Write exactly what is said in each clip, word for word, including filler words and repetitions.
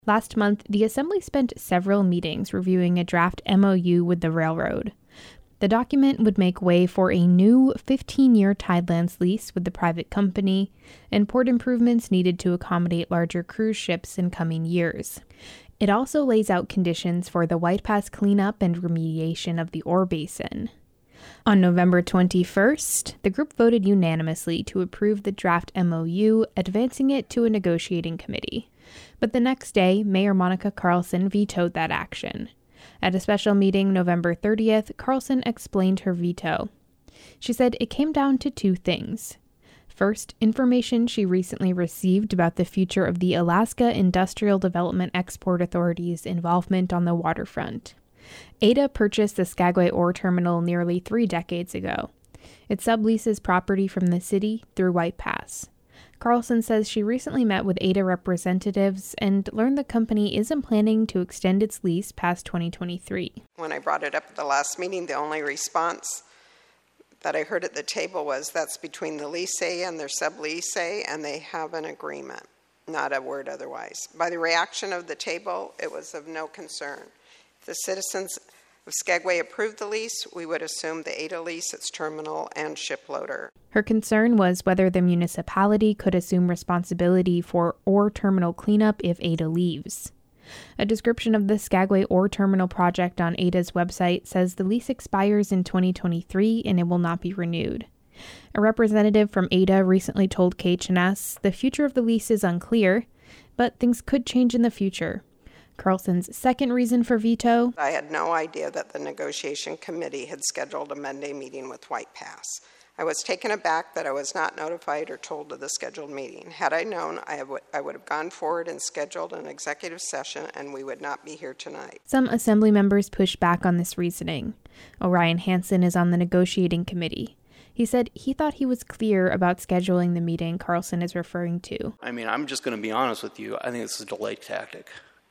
Last month, the Assembly spent several meetings reviewing a draft M O U with the railroad. The document would make way for a new fifteen-year Tidelands lease with the private company and port improvements needed to accommodate larger cruise ships in coming years. It also lays out conditions for the White Pass cleanup and remediation of the ore basin. On November twenty-first, the group voted unanimously to approve the draft M O U, advancing it to a negotiating committee. But the next day, Mayor Monica Carlson vetoed that action. At a special meeting November thirtieth, Carlson explained her veto. She said it came down to two things. First, information she recently received about the future of the Alaska Industrial Development Export Authority's involvement on the waterfront. A D A purchased the Skagway Ore Terminal nearly three decades ago. It subleases property from the city through White Pass. Carlson says she recently met with A D A representatives and learned the company isn't planning to extend its lease past twenty twenty-three. When I brought it up at the last meeting, the only response that I heard at the table was that's between the leasee and their subleasee, and they have an agreement, not a word otherwise. By the reaction of the table, it was of no concern. If the citizens of Skagway approved the lease, we would assume the A D A lease its terminal and ship loader. Her concern was whether the municipality could assume responsibility for ore terminal cleanup if A D A leaves. A description of the Skagway Ore Terminal project on A D A's website says the lease expires in twenty twenty-three and it will not be renewed. A representative from A D A recently told K H N S the future of the lease is unclear, but things could change in the future. Carlson's second reason for veto: I had no idea that the negotiation committee had scheduled a Monday meeting with White Pass. I was taken aback that I was not notified or told of the scheduled meeting. Had I known, I, have, I would have gone forward and scheduled an executive session, and we would not be here tonight. Some Assembly members pushed back on this reasoning. Orion Hansen is on the negotiating committee. He said he thought he was clear about scheduling the meeting Carlson is referring to. I mean, I'm just going to be honest with you. I think it's a delay tactic.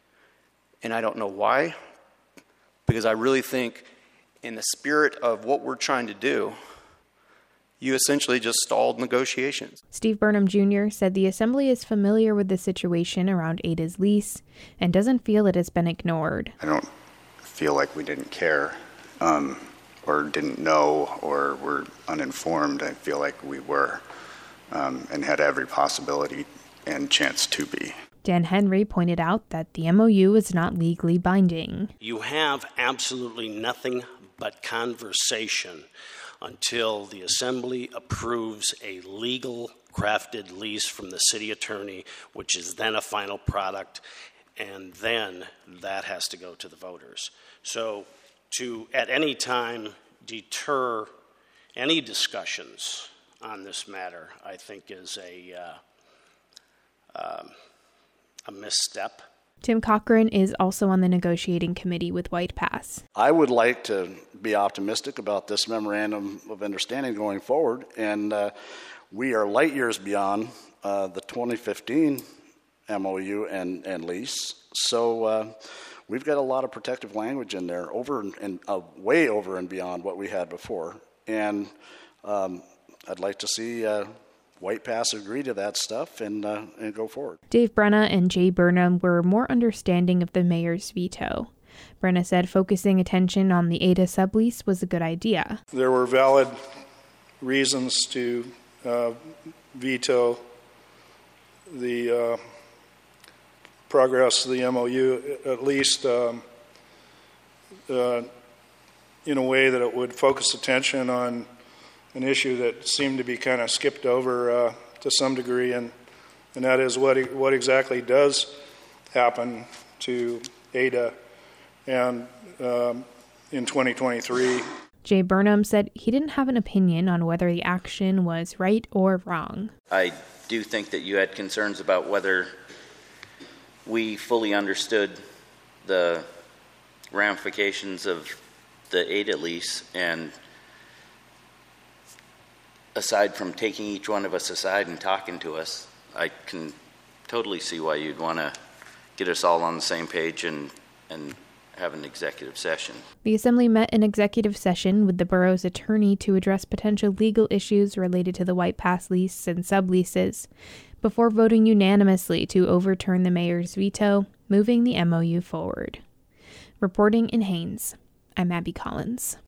And I don't know why, because I really think in the spirit of what we're trying to do, you essentially just stalled negotiations. Steve Burnham Junior said the Assembly is familiar with the situation around A D A's lease and doesn't feel it has been ignored. I don't feel like we didn't care um, or didn't know or were uninformed. I feel like we were um, and had every possibility and chance to be. Dan Henry pointed out that the M O U is not legally binding. You have absolutely nothing but conversation until the Assembly approves a legal crafted lease from the city attorney, which is then a final product, and then that has to go to the voters. So to, at any time, deter any discussions on this matter, I think is a... Uh, um, a misstep. Tim Cochran is also on the negotiating committee with White Pass. I would like to be optimistic about this memorandum of understanding going forward, and uh, we are light years beyond uh, the twenty fifteen M O U and, and lease. So uh, we've got a lot of protective language in there, over and, and uh, way over and beyond what we had before. And um, I'd like to see uh, White Pass agree to that stuff and uh, and go forward. Dave Brenna and Jay Burnham were more understanding of the mayor's veto. Brenna said focusing attention on the A D A sublease was a good idea. There were valid reasons to uh, veto the uh, progress of the M O U, at least um, uh, in a way that it would focus attention on an issue that seemed to be kind of skipped over uh, to some degree, and and that is what what exactly does happen to A D A and um, in twenty twenty-three. Jay Burnham said he didn't have an opinion on whether the action was right or wrong. I do think that you had concerns about whether we fully understood the ramifications of the A D A lease, and aside from taking each one of us aside and talking to us, I can totally see why you'd want to get us all on the same page and, and have an executive session. The Assembly met an executive session with the borough's attorney to address potential legal issues related to the White Pass lease and subleases. Before voting unanimously to overturn the mayor's veto, moving the M O U forward. Reporting in Haines, I'm Abby Collins.